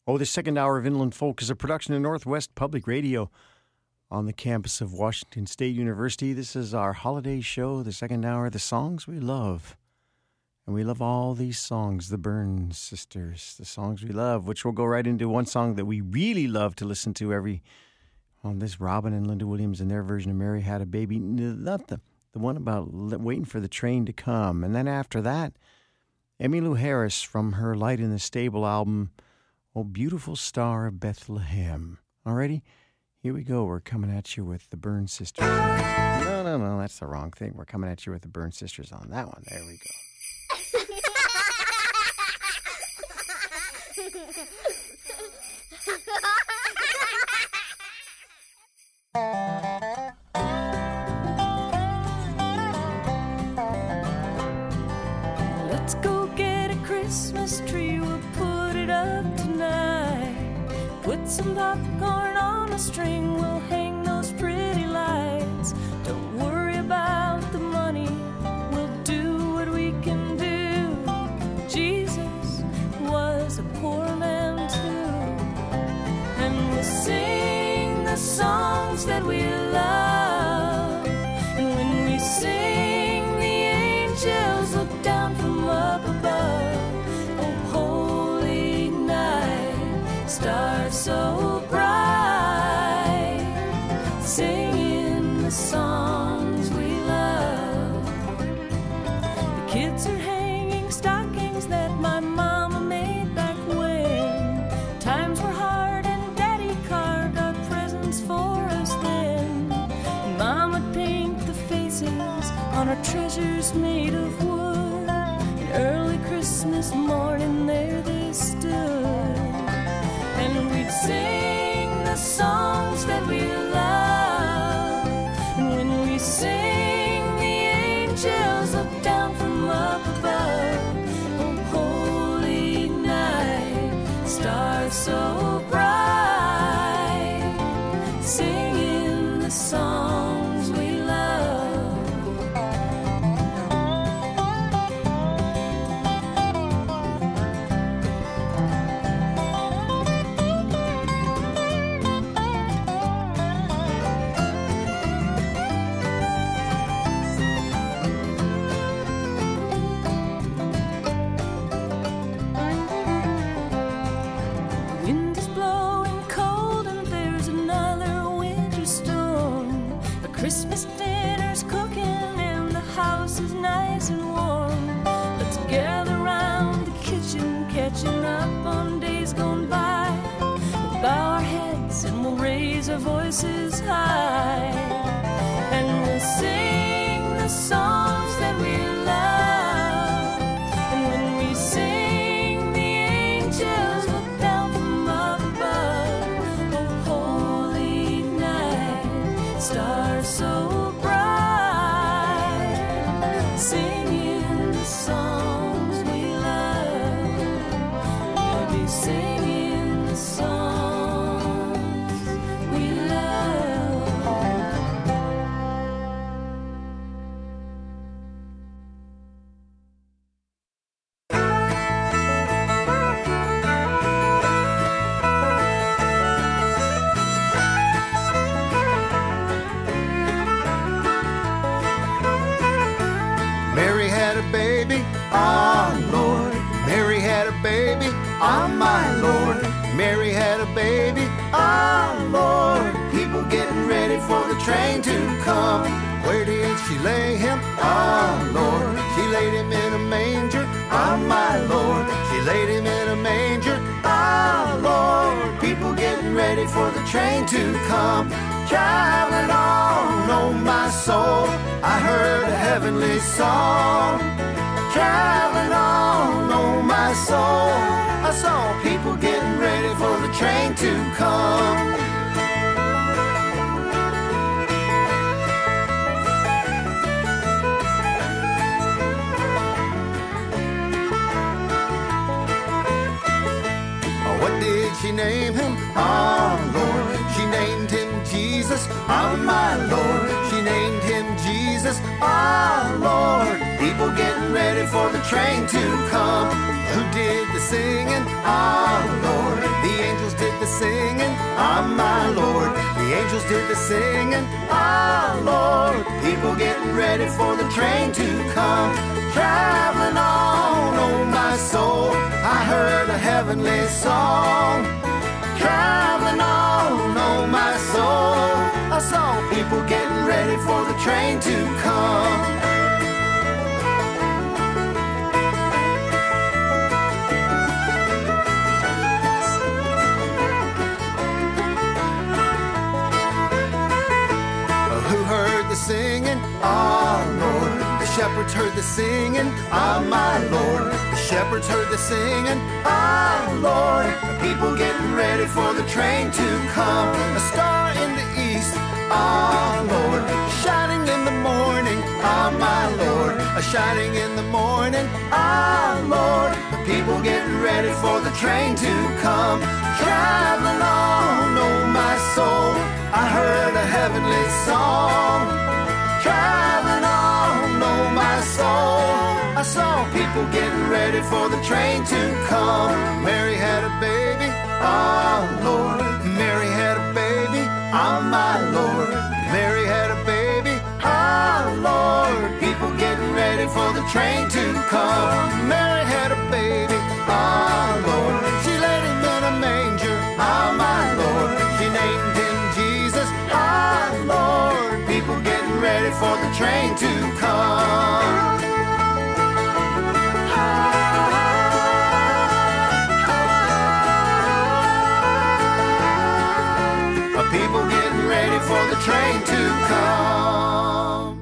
Oh, the second hour of Inland Folk is a production of Northwest Public Radio on the campus of Washington State University. This is our holiday show, the second hour, the songs we love. And we love all these songs, the Burns Sisters, the songs we love, which will go right into one song that we really love to listen to on this Robin and Linda Williams and their version of Mary Had a Baby. Not the one about waiting for the train to come. And then after that, Emmylou Harris from her Light in the Stable album, Oh, Beautiful Star of Bethlehem. Alrighty, here we go. We're coming at you with the Burns Sisters. No, that's the wrong thing. We're coming at you with the Burns Sisters on that one. There we go. Let's go get a Christmas tree, we'll put it up tonight. Put some popcorn on a string, we'll hang those pretty lights. Don't worry about the money, we'll do what we can do. Jesus was a poor man too. And we'll sing the songs that we love. And when we sing, the angels look down from up above. Oh, holy night, stars so bright, singing the songs we love. The kids are hanging stockings that my mama made back when times were hard and Daddy carved our presents for us then. And Mama'd paint the faces on our treasures made of wood. And early Christmas morning there they stood. And we'd sing the songs that we love. And when we sing, the angels look down from up above. Oh, holy night, stars so bright, singing the songs we love. Wind is blowing cold and there's another winter storm. The Christmas dinner's cooking and the house is nice and warm. Let's gather round the kitchen, catching up on days gone by. We'll bow our heads and we'll raise our voices high. And we'll sing the songs that we love. And when we sing, the angels look down from up above. Oh, holy night, stars so bright, singing the songs we love. We'll be singing the songs we love. Mary had a baby, ah Lord. Mary had a baby, ah my Lord. Mary had a baby, ah Lord. People getting ready for the train to come. Where did she lay him? Ah Lord. She laid him in a manger, ah my Lord. She laid him in a manger, ah Lord. People getting ready for the train to come. Traveling on, oh my soul, I heard a heavenly song. Traveling on, oh my soul, I saw people getting ready for the train to come. What did she name him? Oh Lord, she named him Jesus, oh my Lord. She named him Jesus, oh Lord. People getting ready for the train to come. Who did the singing? Oh Lord, the angels did the singing. Ah, Lord, people getting ready for the train to come. Traveling on, oh my soul, I heard a heavenly song. Traveling on, oh my soul, I saw people getting ready for the train to come. Singing, ah, Lord. The shepherds heard the singing, ah, my Lord. The shepherds heard the singing, ah, Lord. The people getting ready for the train to come. A star in the east, ah, Lord. Shining in the morning, ah, my Lord. A shining in the morning, ah, Lord. The people getting ready for the train to come. Traveling on, oh, my soul, I heard a heavenly song. Traveling on, oh my soul, I saw people getting ready for the train to come. Mary had a baby, oh Lord. Mary had a baby, oh my Lord. Mary had a baby, oh Lord. People getting ready for the train to come. Mary had a baby, oh Lord. She laid him in a manger, oh my Lord. She named him Jesus, oh Lord. People getting ready for the train to come. People getting ready for the train to come.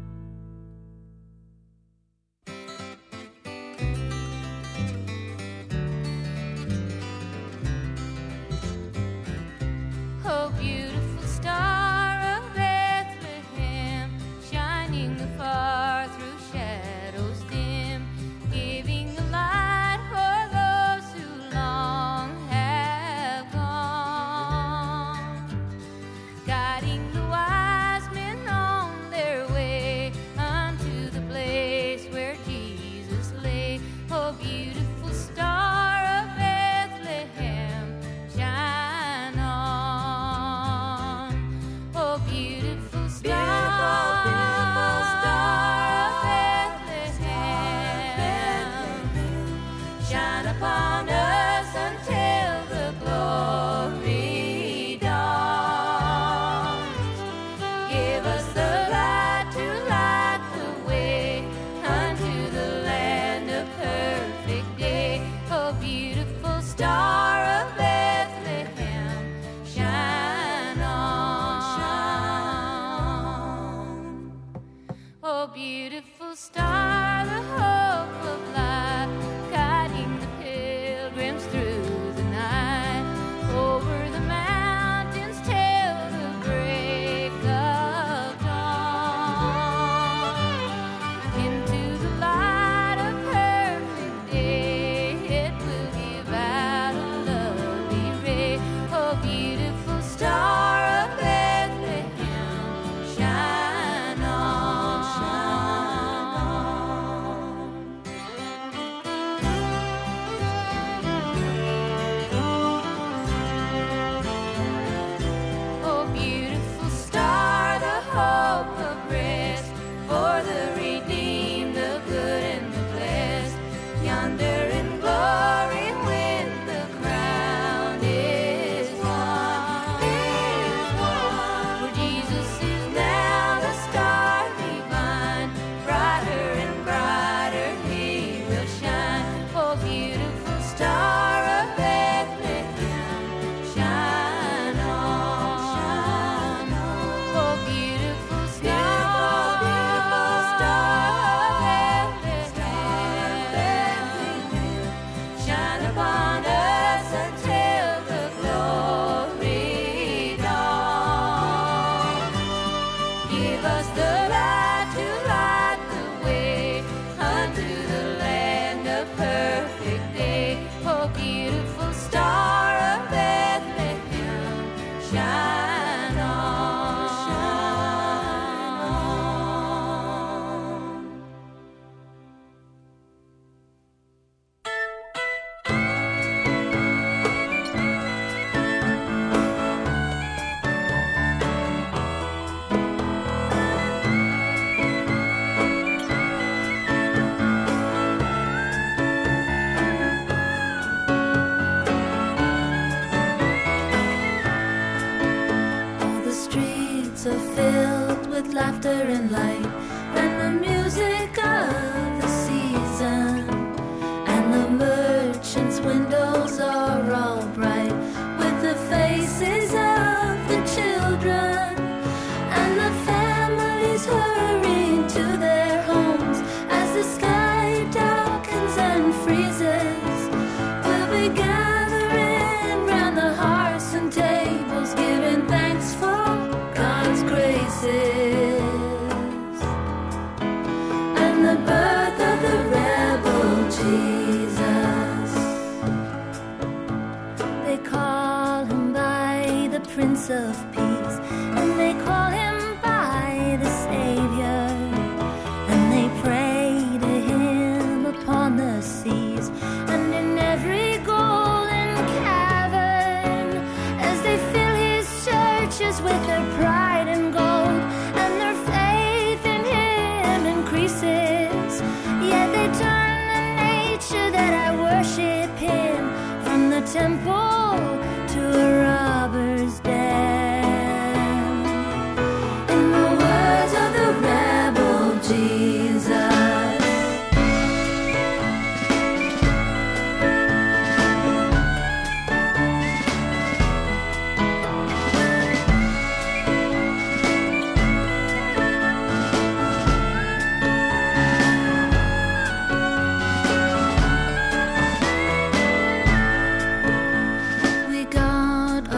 Oh, beautiful star of Bethlehem, shining afar through shadows dim, giving a light for those who long have gone, guiding the wise men on their with laughter and light, and the music of the season. And the merchants' windows are all bright with the faces of the children. And the families hurrying to their homes as the sky darkens and freezes. We'll be gathering round the hearths and tables, giving thanks for God's graces. And the birth of the rebel Jesus, they call him by the Prince of Peace, and they call him by the Savior, and they pray to him upon the seas and in every golden cavern, as they fill his churches with their pride and gold, and their faith in him increases. Yet they turn the nature that I worship him from the temple to a robber's den. In the words of the rebel Jesus, we got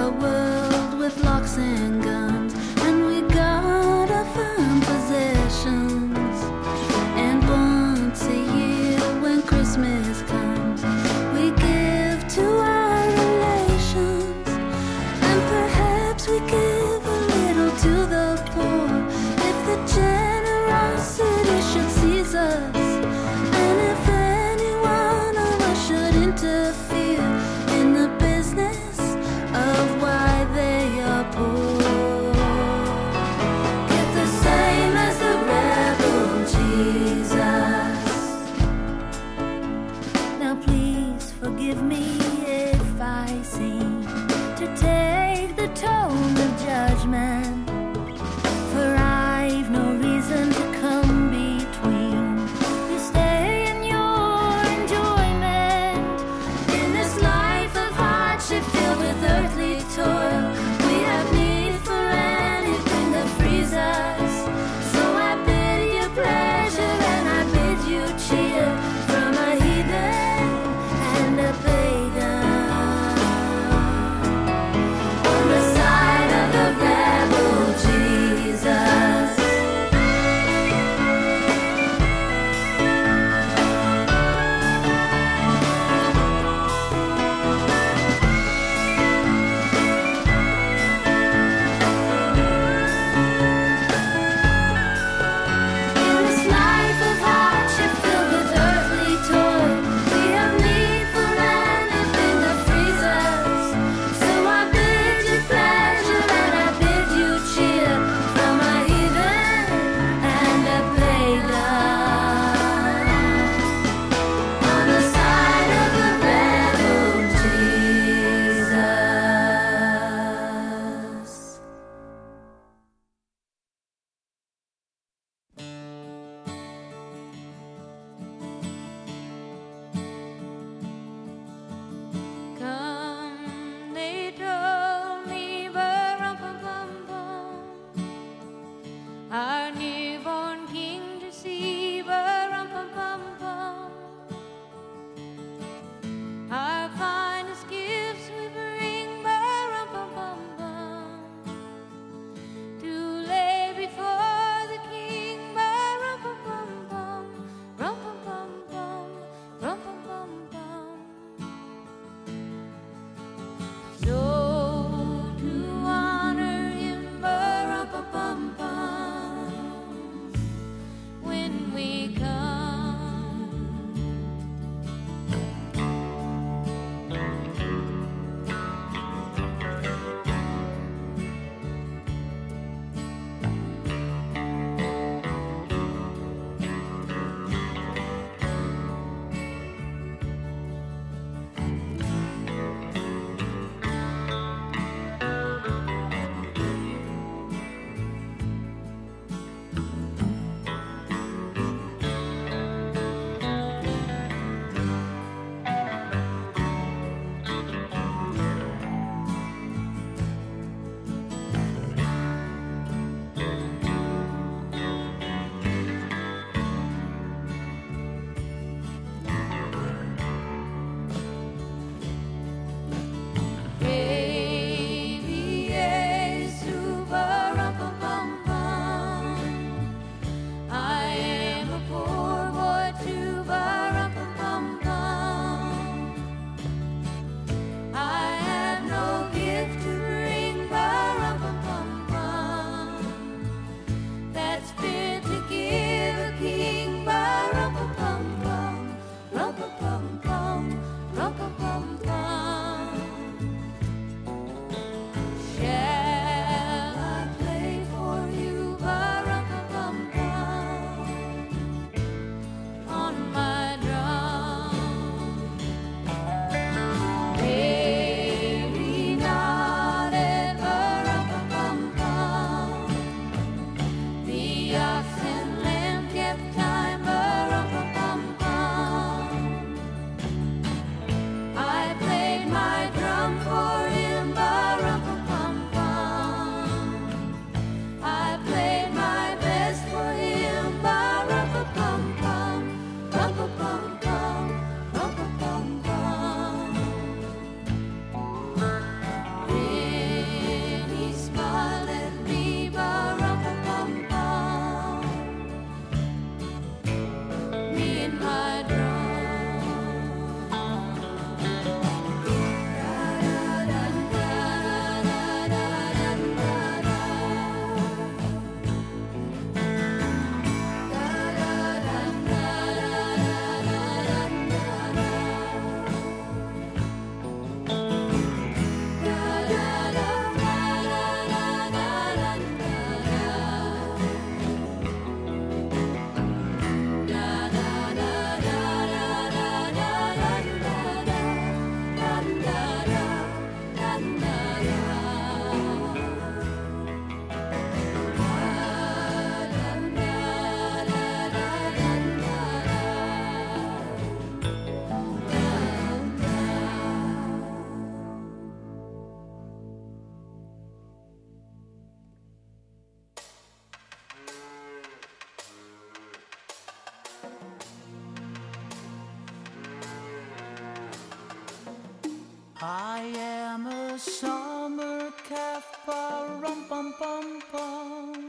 I am a summer calf, pa-rum-pum-pum-pum.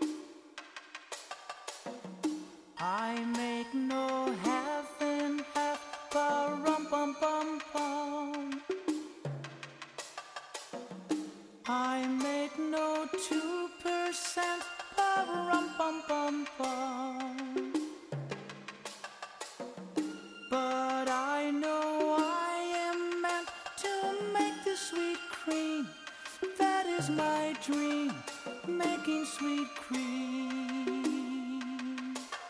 I make no half and half, pa-rum-pum-pum-pum. I make no 2%, pa-rum-pum-pum-pum. But I know I am meant to make the sweet cream. That is my dream, making sweet cream.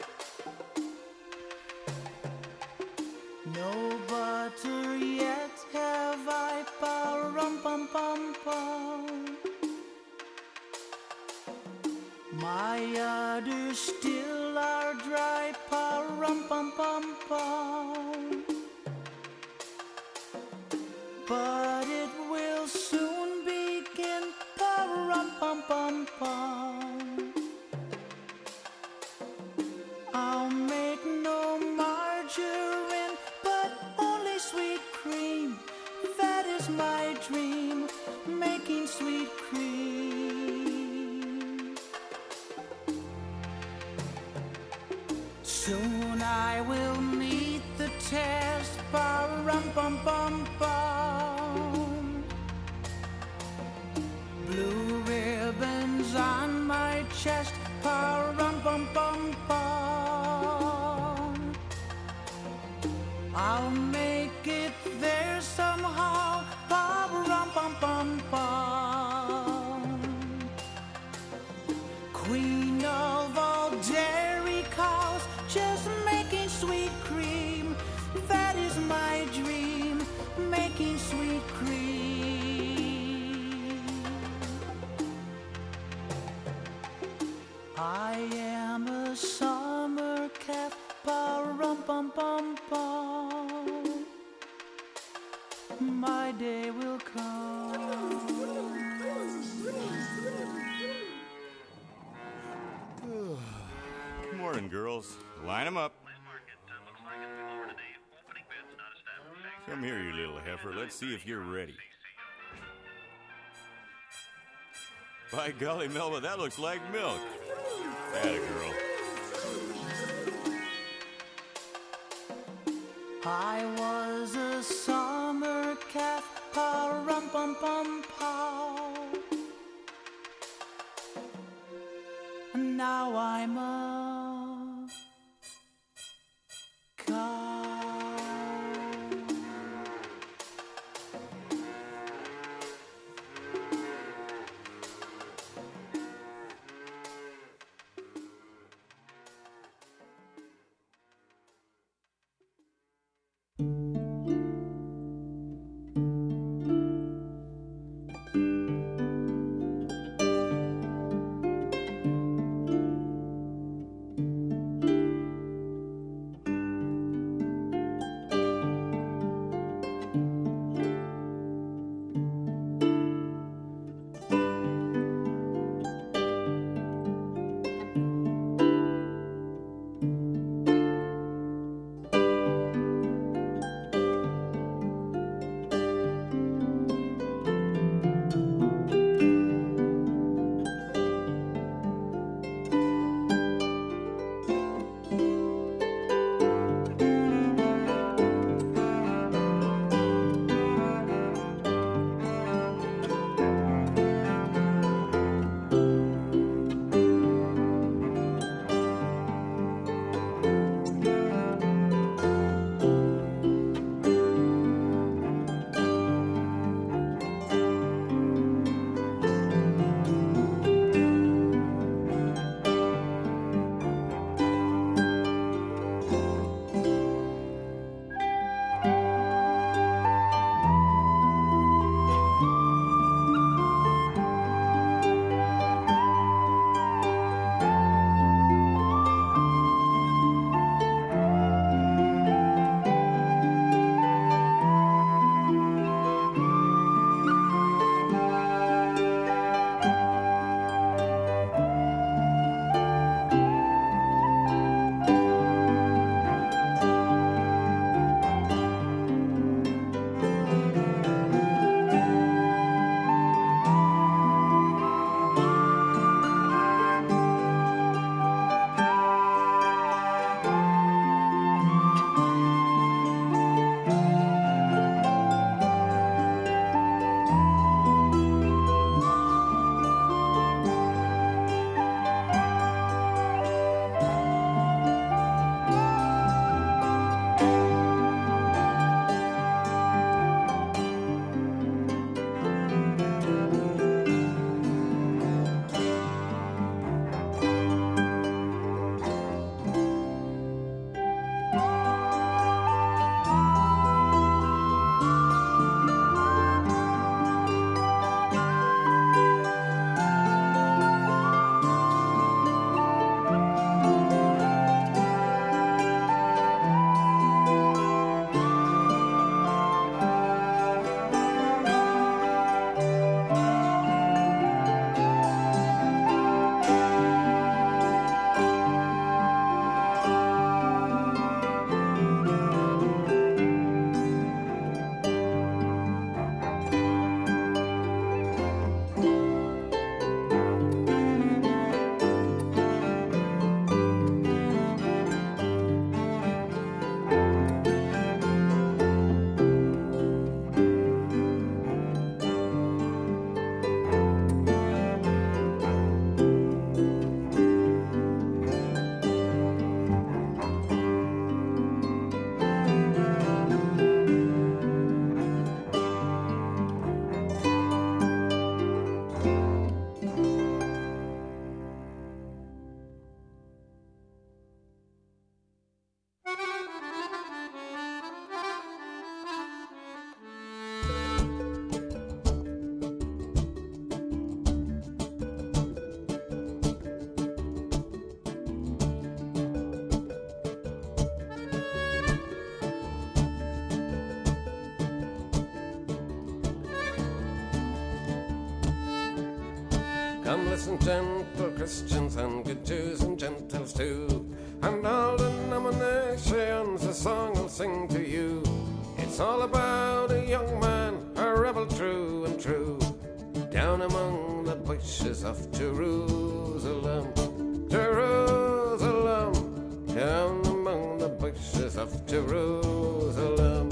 No butter yet have I, pa-rum-pum-pum-pum. My udders still are dry, pa-rum-pum-pum-pum. But it will soon begin, pa-rum-pum-pum-pum. I'll make no margarine, but only sweet cream. That is my dream, making sweet cream. Soon I will meet the test, pa-rum-pum-pum-pum. Blue ribbons on my chest, pa-rum-pum-pum-pum. I'll make it there somehow, pa-rum-pum-pum-pum. Queen of all dairy cows, just making sweet cream. That is my dream, making sweet cream. I am a summer calf, pa-rum-pum-pum-pum. My day will come. Good morning, girls. Line them up. Come here, you little heifer. Let's see if you're ready. By golly, Melba, that looks like milk. Atta girl. I was a summer calf, pa-rum-pum-pum-pow. Now I'm a cow. Come listen, gentle Christians, and good Jews and Gentiles too, and all denominations, a song I'll sing to you. It's all about a young man, a rebel true and true, down among the bushes of Jerusalem. Jerusalem, down among the bushes of Jerusalem.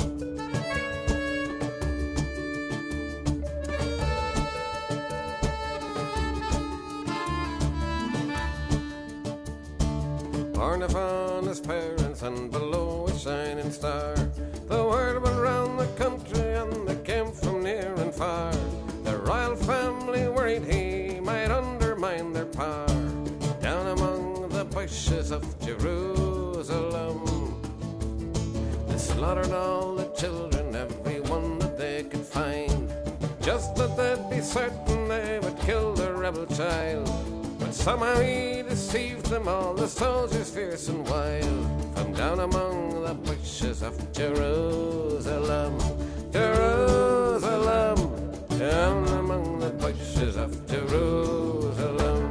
Born of honest parents and below a shining star, the word went round the country and they came from near and far. The royal family worried he might undermine their power, down among the bushes of Jerusalem. They slaughtered all the children, every one that they could find, just that they'd be certain they would kill the rebel child. But somehow he deceived them all, the soldiers fierce and wild, from down among the bushes of Jerusalem. Jerusalem, down among the bushes of Jerusalem.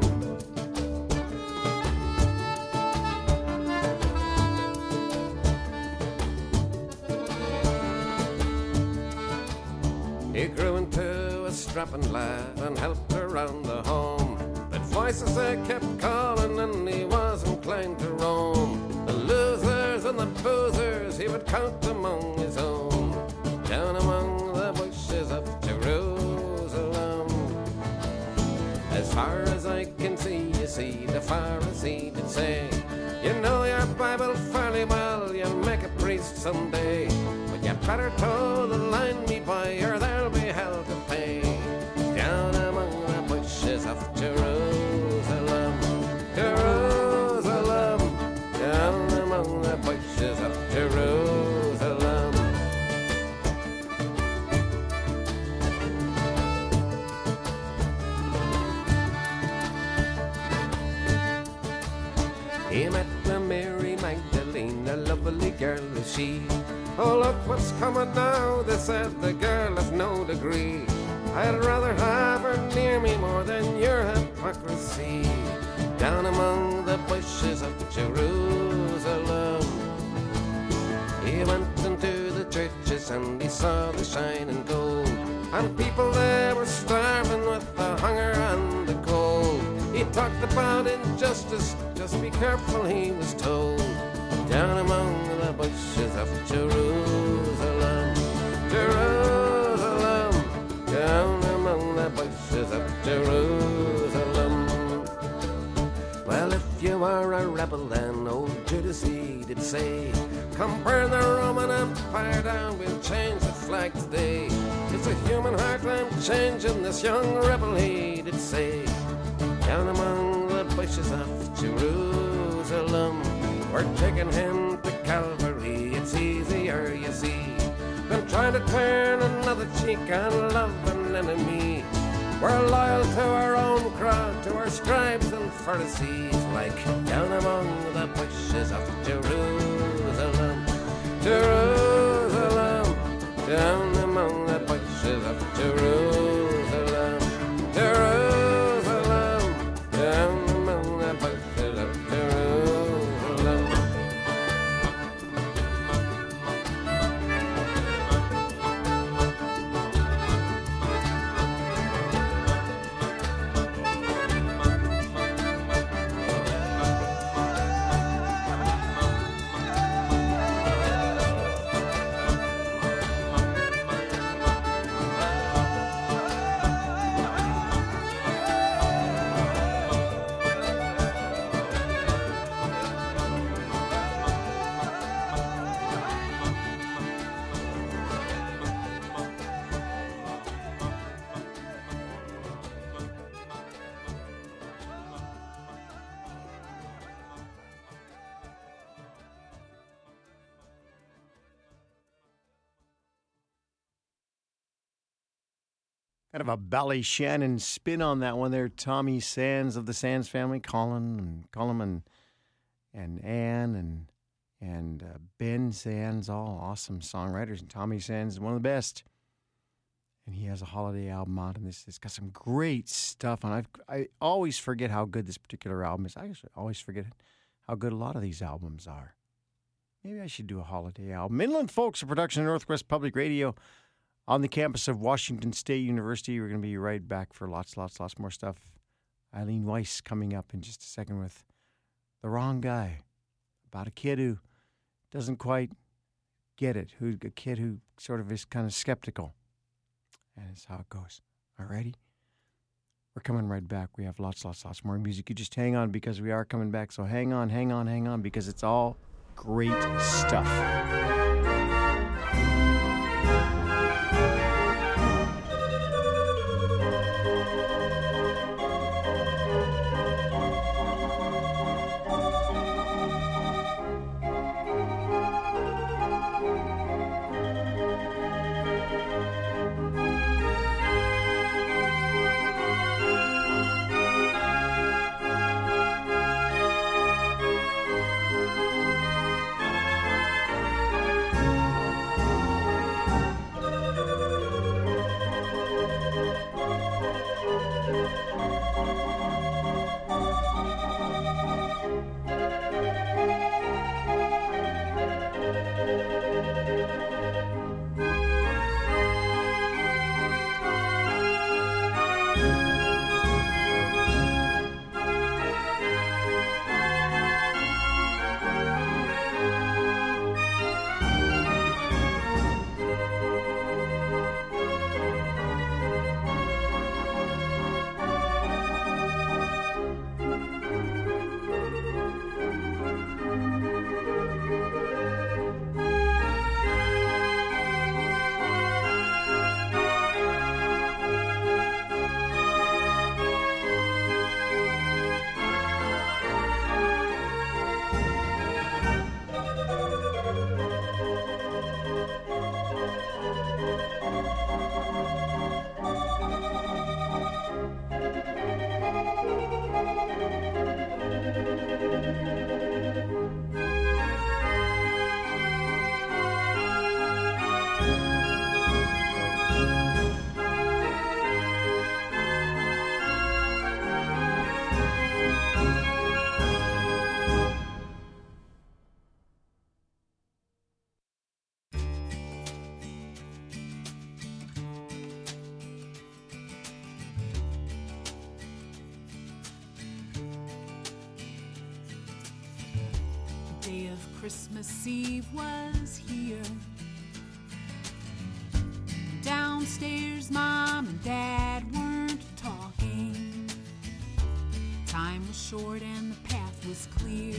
He grew into a strapping lad and helped around the home, but voices they kept calling and he was inclined to roam. The losers and the boozers he would count among his own, down among the bushes of Jerusalem. As far as I can see, you see, the Pharisee did say, you know your Bible fairly well, you'll make a priest someday, but you better toe the line, me boy, or there'll be hell to pay. Down among the bushes of Jerusalem. Jerusalem, down among the bushes of Jerusalem. He met the Mary Magdalene, a lovely girl is she. Oh, look what's coming now, they said, the girl of no degree. I'd rather have her near me more than your hypocrisy. Down among the bushes of Jerusalem. He went into the churches and he saw the shining gold, and people there were starving with the hunger and the cold. He talked about injustice, just be careful, he was told. Down among the bushes of Jerusalem. Jerusalem, down among the bushes of Jerusalem. Well, if you are a rebel, then old Judas he did say, come burn the Roman Empire down, we'll change the flag today. It's a human heart I'm changing, this young rebel he did say. Down among the bushes of Jerusalem, we're taking him to Calvary, it's easier, you see, than trying to turn another cheek and love an enemy. We're loyal to our own crowd, to our scribes and Pharisees, like down among the bushes of Jerusalem. Jerusalem, down among the bushes of Jerusalem. Jerusalem, down among the bushes of Jerusalem. Kind of a Ballyshannon spin on that one there. Tommy Sands of the Sands family, Colin and Ann and Ben Sands, all awesome songwriters. And Tommy Sands is one of the best. and he has a holiday album out, and it's got some great stuff. And I always forget how good this particular album is. I actually always forget how good a lot of these albums are. Maybe I should do a holiday album. Inland Folks, a production of Northwest Public Radio on the campus of Washington State University. We're going to be right back for lots more stuff. Eileen Weiss coming up in just a second with The Wrong Guy, about a kid who doesn't quite get it, a kid who sort of is kind of skeptical. And it's how it goes. All righty? We're coming right back. We have lots more music. You just hang on because we are coming back. So hang on, because it's all great stuff. Christmas Eve was here. Downstairs, Mom and Dad weren't talking. Time was short and the path was clear.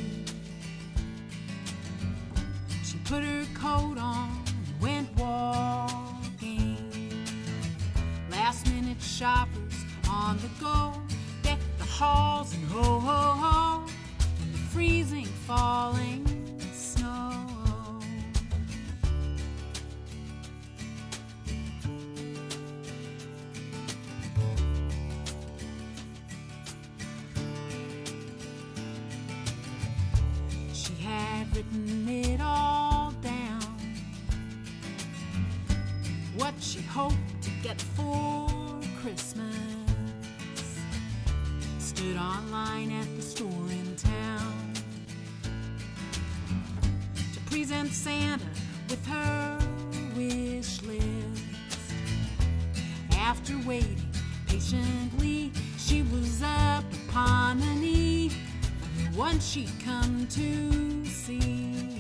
She put her coat on and went walking. Last minute shoppers on the go decked the halls and ho ho ho in the freezing falling snow. She had written it all down, what she hoped to get for Christmas. Stood online at the store in town to present Santa with her wish list. After waiting patiently, she was up upon her knee, the one she'd come to see.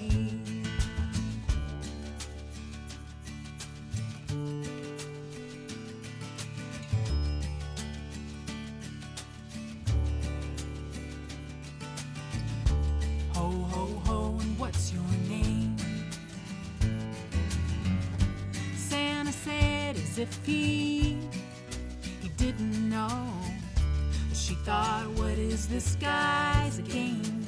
Ho, ho, ho, and what's your name? Santa said as if he didn't know. She thought, what is this guy's a game?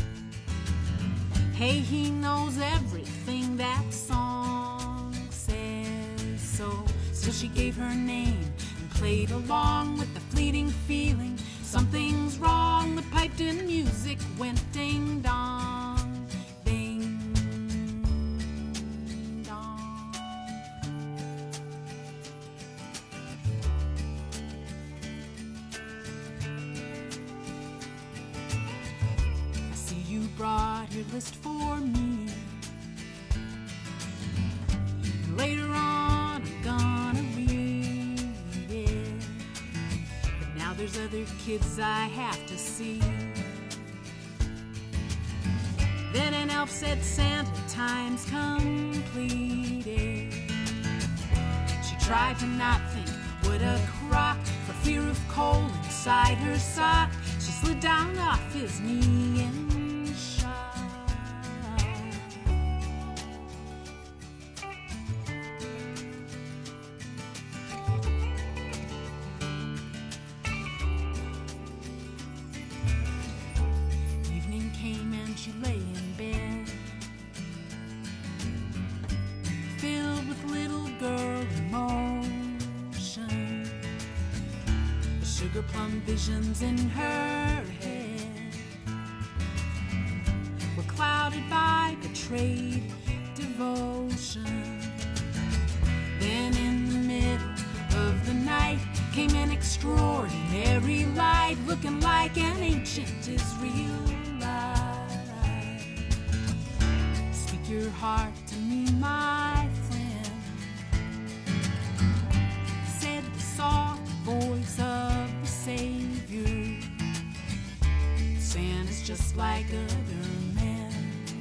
Hey, he knows everything that song says. So she gave her name and played along with the fleeting feeling. Something's wrong, the piped-in music went ding-dong, ding-dong. your list for me. Later on, I'm gonna read it. But now there's other kids I have to see. Then an elf said, Santa, time's completed. She tried to not think what a crock, for fear of coal inside her sock. She slid down off his knee and shot. Evening came and she lay in bed, filled with little girl emotion. The sugar plum visions in her head were clouded by betrayed devotion. Then in the middle of the night came an extraordinary light, looking like an ancient Israelite. Speak your heart to me, my friend, said the soft voice of the Savior. Santa's just like other men.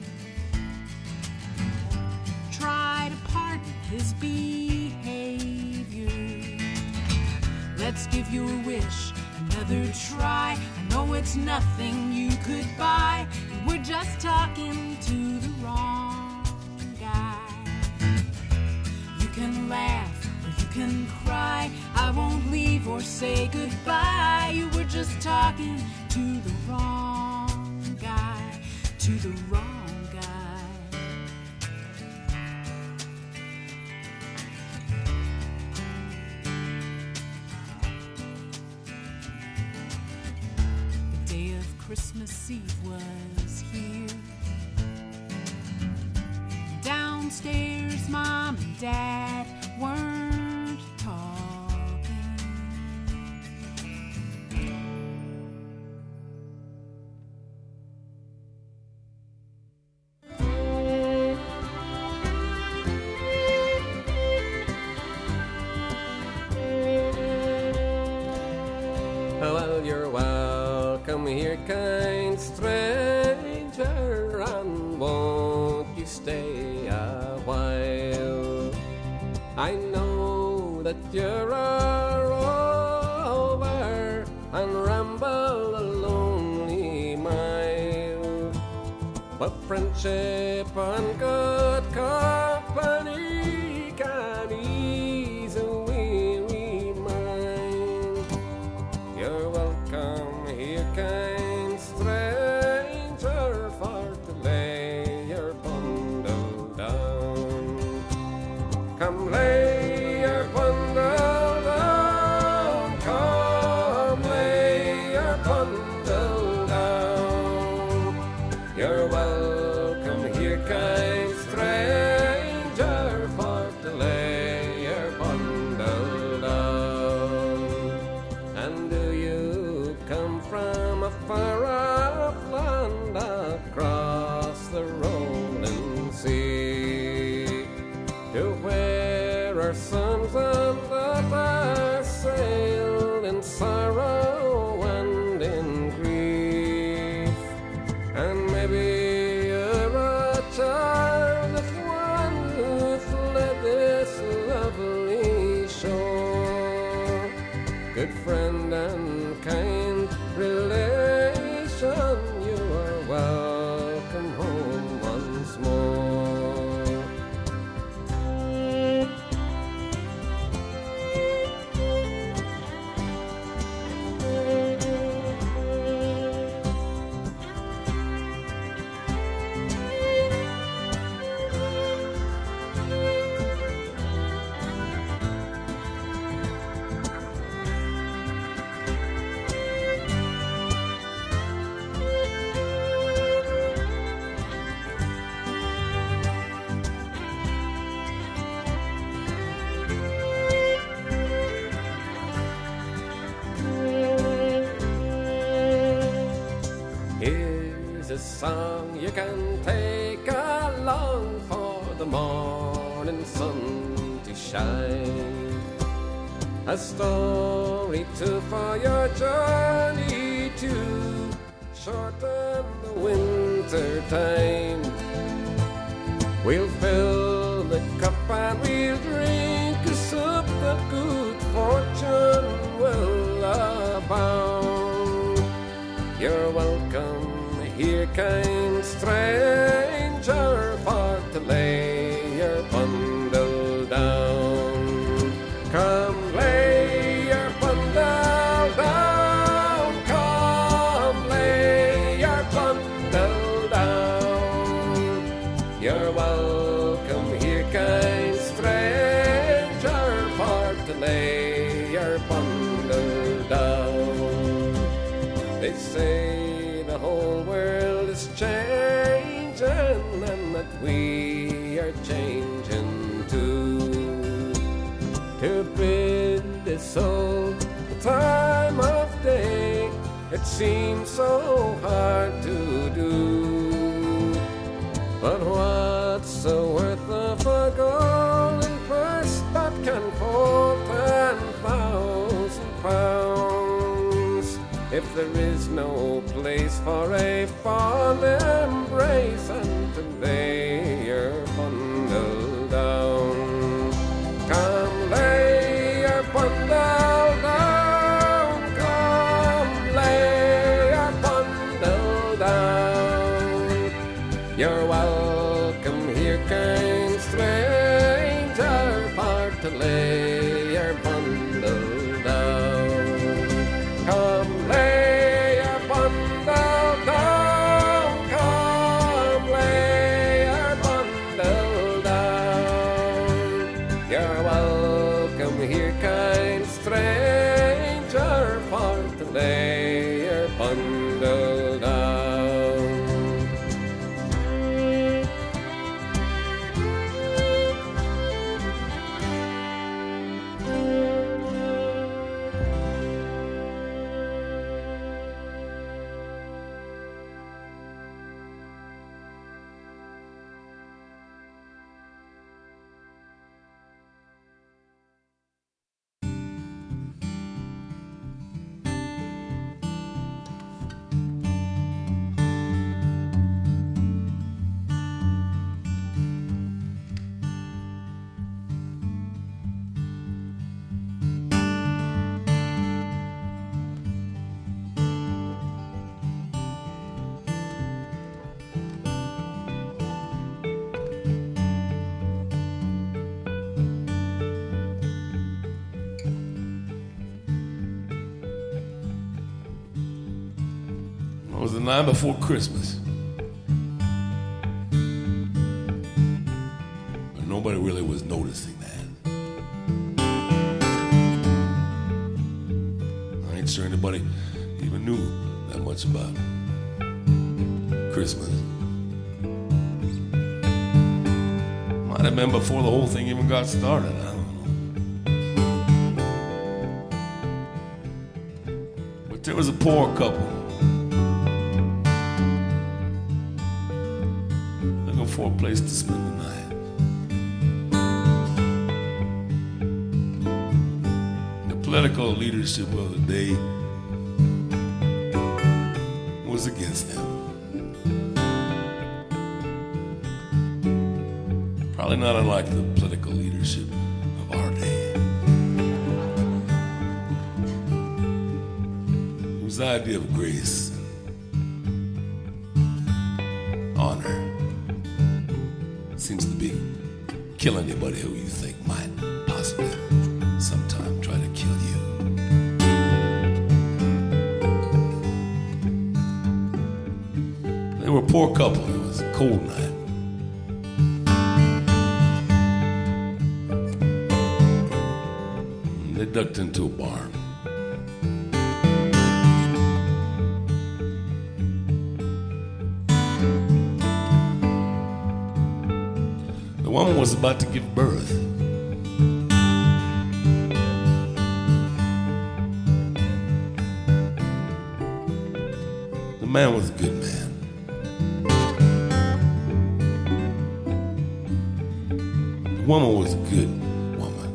Try to pardon his behavior. Let's give your wish another try. I know it's nothing you could buy. We're just talking to the wrong guy. You can laugh or you can cry. I won't leave or say goodbye. You were just talking to the wrong guy, to the wrong guy. The day of Christmas Eve was here. Downstairs, Mom and Dad weren't talking. Well, you're welcome here, kind stranger, and won't you stay a while? I know that you're a rover and ramble a lonely mile, but friendship and good company can ease a weary mind. You're welcome here, kind stranger, for to lay your bundle down. Come lay your bundle down, come lay your bundle down. You're welcome here, kind stranger, for to lay your bundle down. And do you come from a far off land across the rolling sea, to where our sons and daughters sailed in sorrow and in grief? And maybe you're a child of one who fled this lovely shore. Good friend and kind relation, you are welcome home once more. this song you can take along for the morning sun to shine. A story too for your journey to shorten the winter time. We'll fill the cup and we'll drink a soup that good fortune will abound. You're welcome here, kind stranger, for to lay your bundle down. Come lay your bundle down, come lay your bundle down. You're welcome here, kind stranger, for to lay your bundle down. They say the whole world is changing and that we are changing too. To bid this old time of day, it seems so hard to do. But what's the worth of a golden purse that can hold 10,000 pounds if there is no place for a fond embrace and to lay your bundle down? Come lay your bundle down, come lay your bundle down. You're welcome here, kind stranger, for to lay your bundle down. Come lay your bundle down, come lay your bundle down. You're welcome here, kind stranger, for to lay your bundle down. It was the night before Christmas. But nobody really was noticing that. I ain't sure anybody even knew that much about Christmas. Might have been before the whole thing even got started. I don't know. But there was a poor couple for a place to spend the night. The political leadership of the day was against them. Probably not unlike the political leadership of our day. Whose idea of grace and honor seems to be kill anybody who you think might possibly sometime try to kill you. They were a poor couple. It was a cold night. They ducked into a barn. The woman was about to give birth. The man was a good man. woman was a good woman.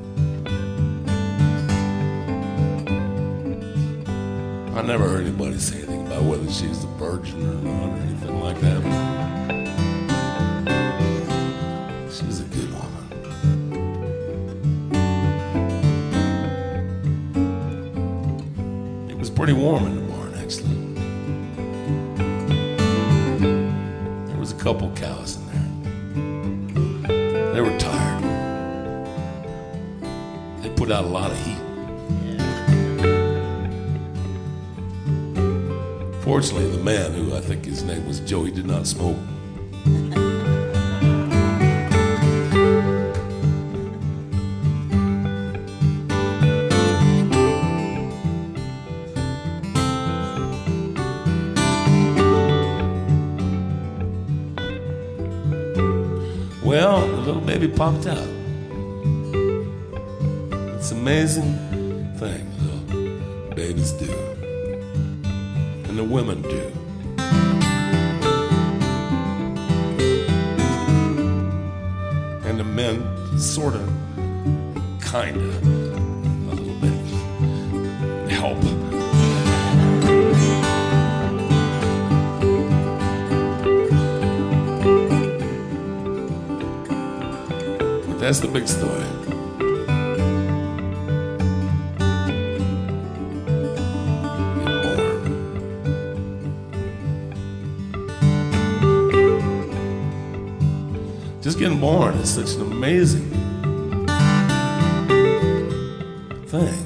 I never heard anybody say anything about whether she's a virgin or not or anything like that. She was a good woman. It was pretty warm in the barn, actually. There was a couple cows in there. They were tired. They put out a lot of heat. Fortunately, the man, who I think his name was Joe, he did not smoke. Well, the little baby popped out. It's an amazing thing little babies do. And the women do. And the men sort of, kind of, a little bit help. But that's the big story. Just getting born is such an amazing thing.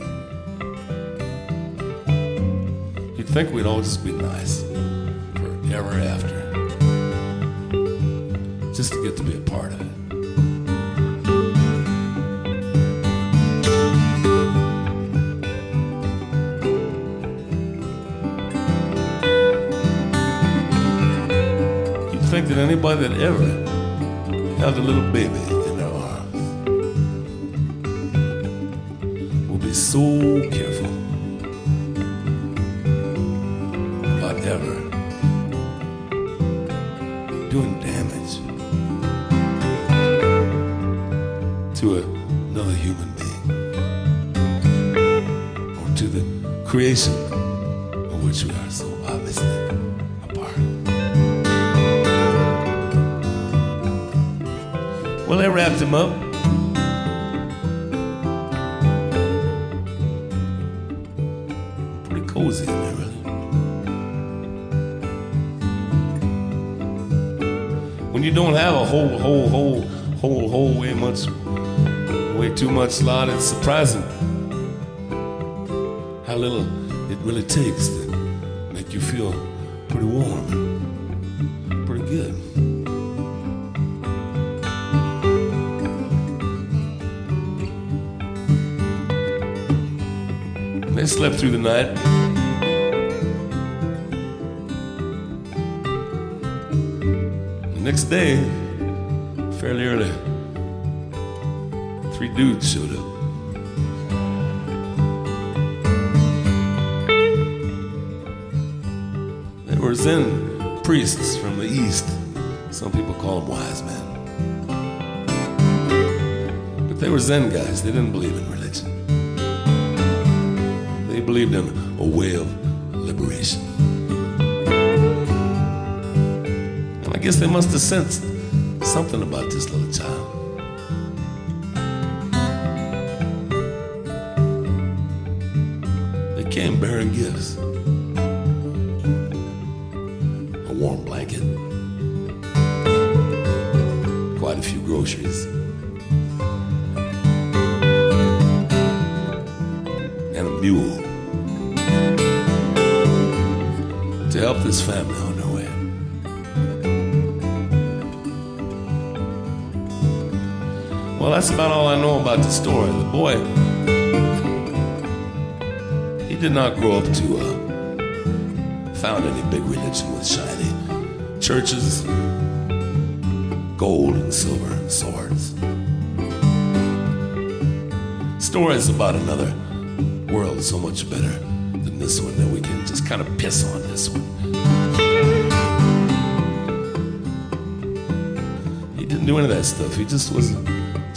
You'd think we'd all just be nice forever after, just to get to be a part of it. You'd think that anybody that ever held a little baby in their arms will be so careful about ever doing damage to another human being or to the creation of which we are so obviously a part. Well, they wrapped him up. Pretty cozy in there, really. When you don't have a whole way too much slot, it's surprising how little it really takes to make you feel pretty warm, pretty good. They slept through the night. The next day, fairly early, 3 dudes showed up. They were Zen priests from the East. Some people call them wise men. But they were Zen guys. They didn't believe in religion. They believed in a way of liberation. And I guess they must have sensed something about this little child. They came bearing gifts. A warm blanket. Quite a few groceries. And a mule to help this family on their way. Well, that's about all I know about the story. The boy, he did not grow up to found any big religion with shiny churches, gold and silver and swords. Stories about another world so much better than this one that we can just kind of piss on this one. He didn't do any of that stuff. He just was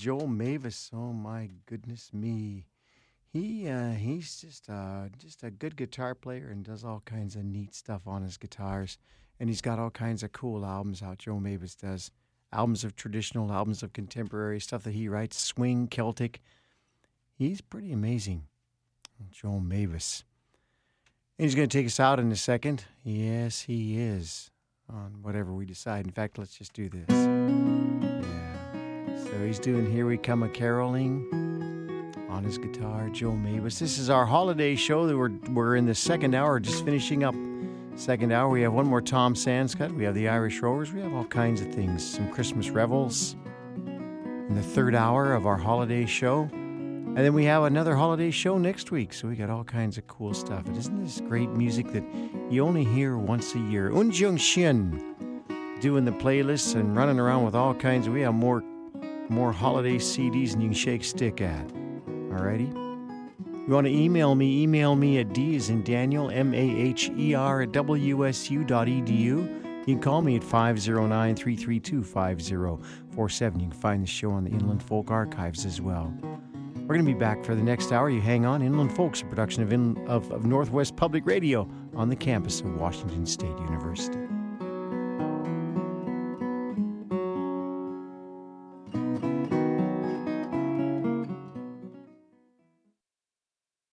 Joel Mavis. Oh my goodness me. He's just a good guitar player and does all kinds of neat stuff on his guitars. And he's got all kinds of cool albums out. Joel Mavis does albums of traditional, albums of contemporary stuff that he writes, swing, Celtic. He's pretty amazing, Joel Mavis. And he's going to take us out in a second. Yes, he is, on whatever we decide. In fact, let's just do this. Yeah. So he's doing Here We Come A-Caroling on his guitar, Joel Mavis. This is our holiday show that we're in the second hour, just finishing up. Second hour, we have one more Tom Sands cut. We have the Irish Rovers. We have all kinds of things. Some Christmas revels in the third hour of our holiday show. And then we have another holiday show next week. So we got all kinds of cool stuff. And isn't this great music that you only hear once a year? Unjung Shin doing the playlists and running around with all kinds of... We have more holiday CDs than you can shake stick at. Alrighty? You want to email me at D as in Daniel, MAHER at WSU.edu. You can call me at 509-332-5047. You can find the show on the Inland Folk Archives as well. We're going to be back for the next hour. You hang on. Inland Folk's a production of Northwest Public Radio on the campus of Washington State University.